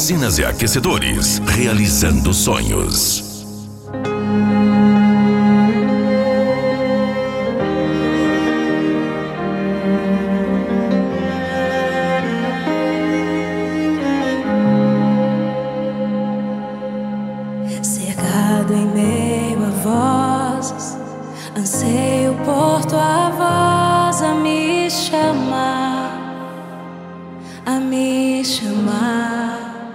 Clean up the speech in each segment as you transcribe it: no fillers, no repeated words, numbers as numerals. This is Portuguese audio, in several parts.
Oficinas e aquecedores, realizando sonhos. Cercado em meio a vozes, anseio por tua voz a me chamar, a me chamar.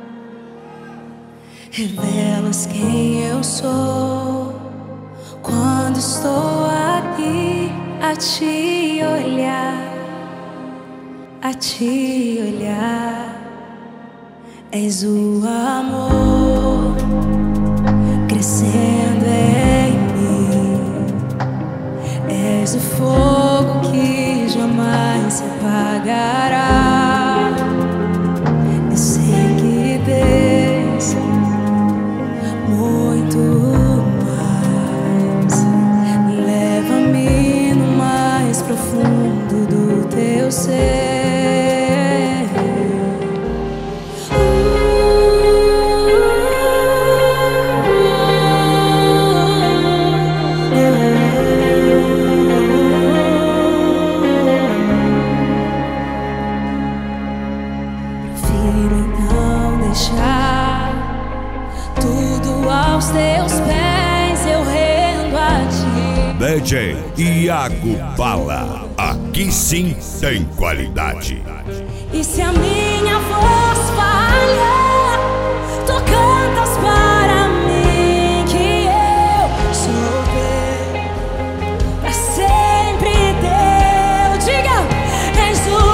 Revelas quem eu sou quando estou aqui a te olhar, a te olhar. És o amor crescendo em mim, és o fogo que jamais se apagará. Eu sei que tens muito mais, leva-me no mais profundo do teu ser. Prefiro então deixar tudo aos teus pés, eu rendo a ti. DJ Iago Bala, aqui sim tem qualidade. E se a minha voz falha, tu cantas para mim que eu sou teu, pra sempre teu. Diga, és o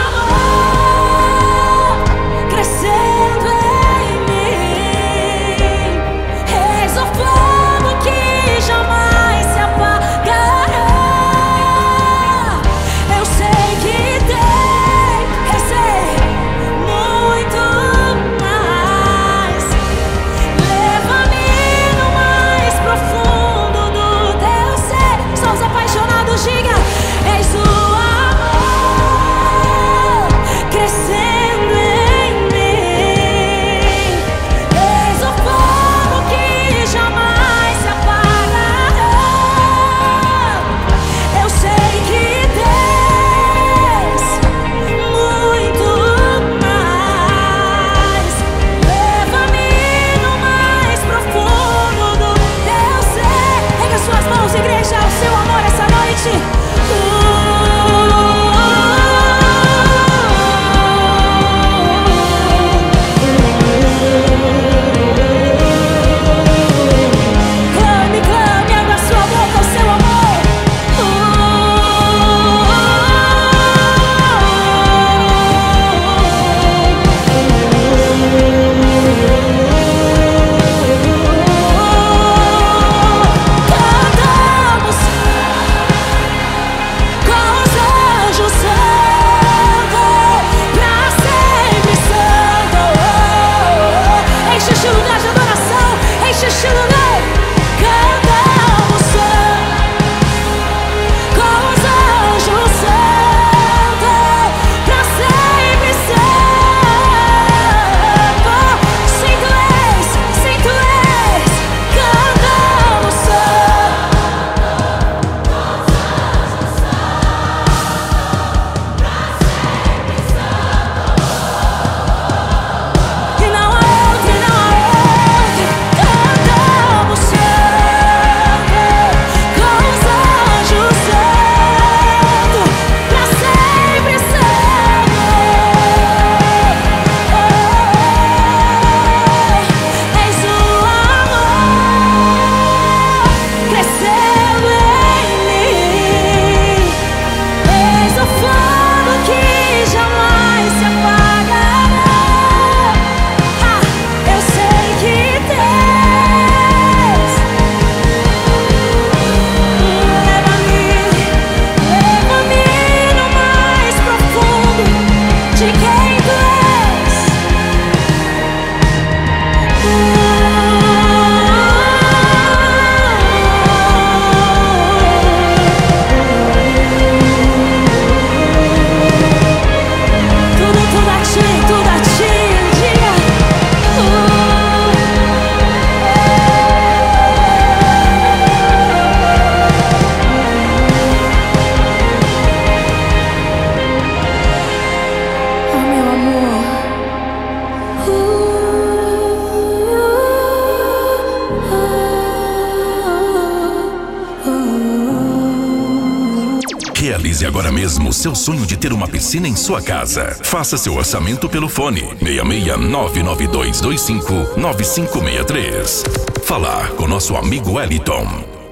amor crescendo em mim, és o fogo que jamais se apagará. Eu sei que tens muito mais, leva-me no mais profundo do teu ser. Somos apaixonados, diga, és o amor crescendo em mim, és o fogo que jamais se apagará. Eu sei que tens muito mais, leva-me no mais profundo do teu ser. Erga suas mãos, igreja, ao seu amor essa noite. Clame, clame, abra sua boca ao seu amor. Cantamos com os anjos santos, pra sempre santo. Enche este lugar de adoração, enche este lugar. Cantamos com os anjos santos, pra sempre santo. Sim, tu és, sim, tu és. Cantamos e não há outro, não há outro. Cantamos agora mesmo seu sonho de ter uma piscina em sua casa. Faça seu orçamento pelo fone 66992259563. Falar com nosso amigo Wellington.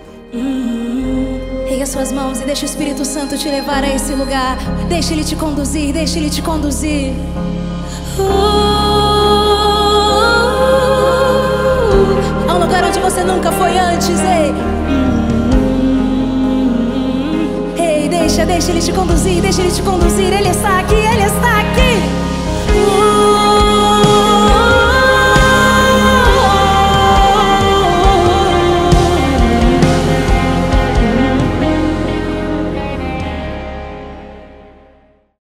Erga suas mãos e deixa o Espírito Santo te levar a esse lugar. Deixa ele te conduzir, deixa ele te conduzir. A um lugar onde você nunca foi antes, ei. Ei, deixa ele te conduzir, deixa ele te conduzir. Ele está aqui, ele está aqui.